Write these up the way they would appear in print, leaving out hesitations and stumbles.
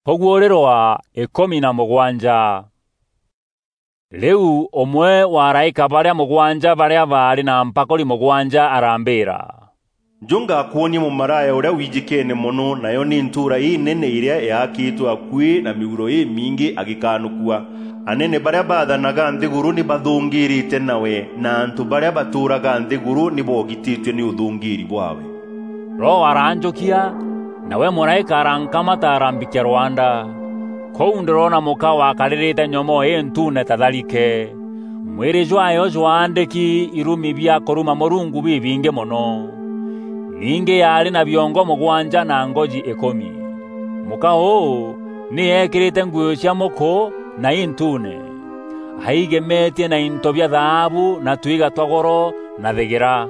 Pogworerwa 17. Leu omwe wa araika baria mugwanja baria bari na mpakoli mugwanja arambira. Junga kuoni mu maraya uria wijikene mono nayo ni ntura nene iria yakitwa akwi na miuro mingi agikanukua. Anene baria bathanaga nthiguru ni bathungirite nawe na antu baria baturaga nthiguru ni bogititwe ni uthungiri bwawe. Roho aranjokia nawe muraika arankamata arambikia Rwanda. Kou ndirona muka wakaririte nyomo ntune tatharike. Mwiri jwayo jwandeki irumi bia koruma morungu bibinge mono. Ninge yari na biongo mugwanja na ngoji 10. Muka ni ekirite nguo cia moko na intune. Aigemetie na intobia dhahabu na twiga twagoro na thegera.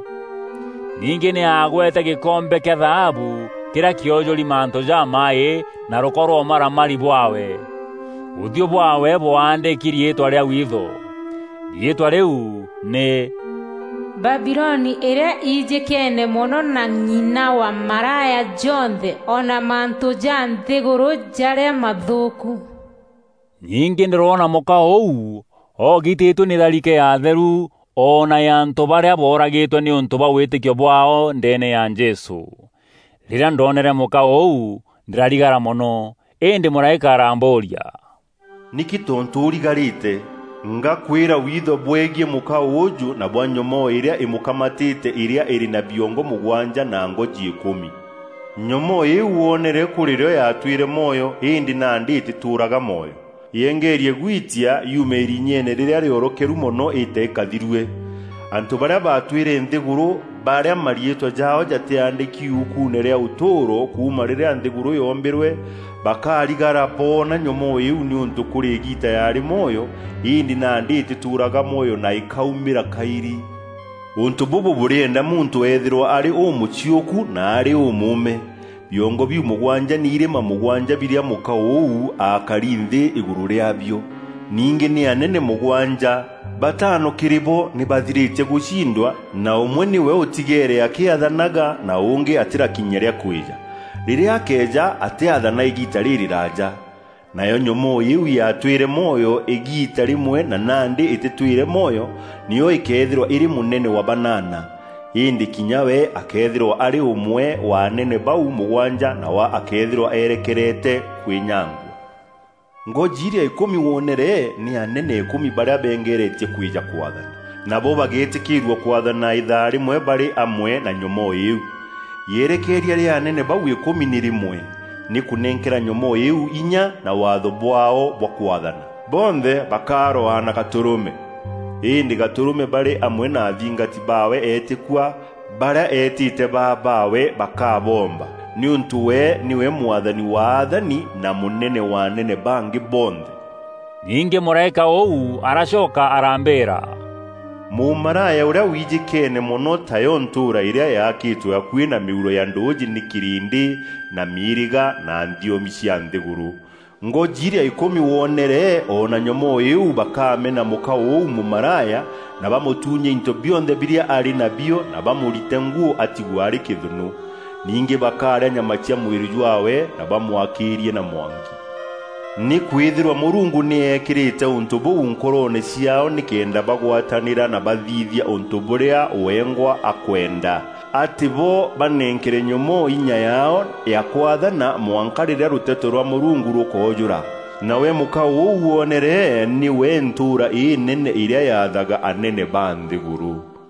Ninge ni agwete gikombe kia dhahabu kira kiojoli manto ja mai na rokoro maramari bwawe. Uthio bwawe bwandeki rietwa ria witho. Rietwa riu ni Babiloni iria ijikene mono na nyina wa maraya jonthe ona manto ja nthiguru jaria mathuku. Ningi ndirona muka ogititwe ni tharike ya theru ona ya nto baria boragitwe ni untu bawitikio bwao ndene ya Jesu. Rira ndonere muka ndirarigara mono ende muraika aramboria. Niki tontu urigarite nga kwira witho bwegie muka uju na bwanyomo iria imukamatite iria iri na biongo mugwanja na ngoji 10. Nyomo uonere kuririo yatwire moyo indi na nditi turaga moyo. Yengerie gwitia yumeri nyene riria riorokeru mono itekathirwe. Antu baria batwire nthiguru baria marietwa jao jateandiki ukune ria utoro kuma riria nthiguru yombirwe bakarigara pona nyomo ni untu kurigita yari moyo indi na nditi turaga moyo na ikaumira kairi. Untu bubu burienda muntu ethirwa ari umuchioku na ari umume. Biongo biu mugwanja ni irema mugwanja biria muka akarinde iguru riabyo. Ninge ni anene mugwanja batano kiribo ni bathirite gushindwa na umwe niwe utigere akiathanaga na unge atira kinyeria kwija. Riria keja atiathana igita riri raja. Nayo nyomo yatwire moyo igita rimwe na nandi ititwire moyo niyo ikethirwa iri munene wa banana. Indi kinyawe akethirwa ari umwe wa nene bau mugwanja na wa akethirwa erekerete kwinyangu. Ngojiria 10 wonere ni anene 10 baria bengeretie kwija kwathana. Nabo bagetikirwa kwathana ithaa rimwe bari amwe na nyomo iu. Yerekeria ria anene bau 10 ni rimwe ni kunenkera nyomo iu inya na watho bwao bwa kwathana. Bonthe bakaroana gaturume. Indi gaturume bari amwe na athingati bawe etikwa baria etite bawe bakabomba. Ni untu we niwe mwathani wa athani na munene wa nene bangi bonthe. Ninge muraika arashoka arambera. Mumaraya uria wijikene mono tayo ntura iria yakitwe akwi na miuro ya ndoji ni kirindi na miriga na ndiomi cia nthiguru. Ngojiria 10 wonere ona nyomo bakame na muka mumaraya na bamutunye into bionthe biria ari na bio na bamurite nguo atigwari kithunu. Ninge bakara nyama cia mwiri jwawe na bamwakirie na mwangi. Ni kwithirwa Murungu ni ekirite untu bu nkorone ciao nikenda bagwatanira na bathithia untu buria wengwa akwenda. Ati bo banenkere nyomo inya yao ya kwathana mwankarire ruteto rwa Murungu rukojura. Nawe muka uonere ni we ntura nene iria yathaga anene ba nthiguru.